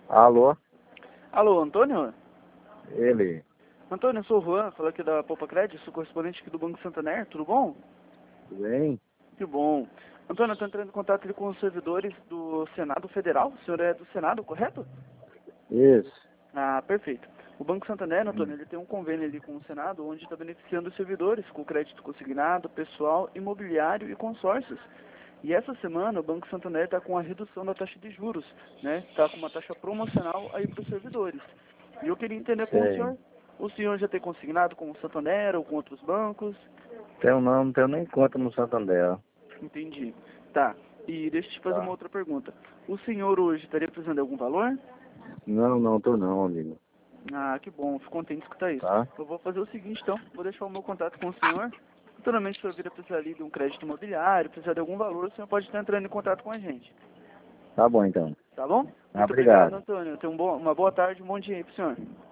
Alô? Alô, Antônio? Ele. Antônio, eu sou o Juan, falo aqui da Poupa Crédito, sou correspondente aqui do Banco Santander, tudo bom? Tudo bem? Que bom. Antônio, eu estou entrando em contato ali com os servidores do Senado Federal, o senhor é do Senado, correto? Isso. Ah, perfeito. O Banco Santander, Antônio, ele tem um convênio ali com o Senado, onde está beneficiando os servidores com crédito consignado, pessoal, imobiliário e consórcios. E essa semana o Banco Santander está com a redução da taxa de juros, né? Está com uma taxa promocional aí para os servidores. E eu queria entender com Sei. o senhor já tem consignado com o Santander ou com outros bancos? Não tenho nem conta no Santander. Entendi. Tá. E deixa eu te fazer uma Tá. outra pergunta. O senhor hoje estaria precisando de algum valor? Não tô não, amigo. Ah, que bom, fico contente de escutar isso. Tá? Eu vou fazer o seguinte então, vou deixar o meu contato com o senhor. Futuramente, se o senhor vir a precisar ali de um crédito imobiliário, precisar de algum valor, o senhor pode estar entrando em contato com a gente. Tá bom então. Tá bom? Ah, Muito obrigado, obrigado. Antônio. Tenha uma boa tarde e um bom dia aí pro senhor.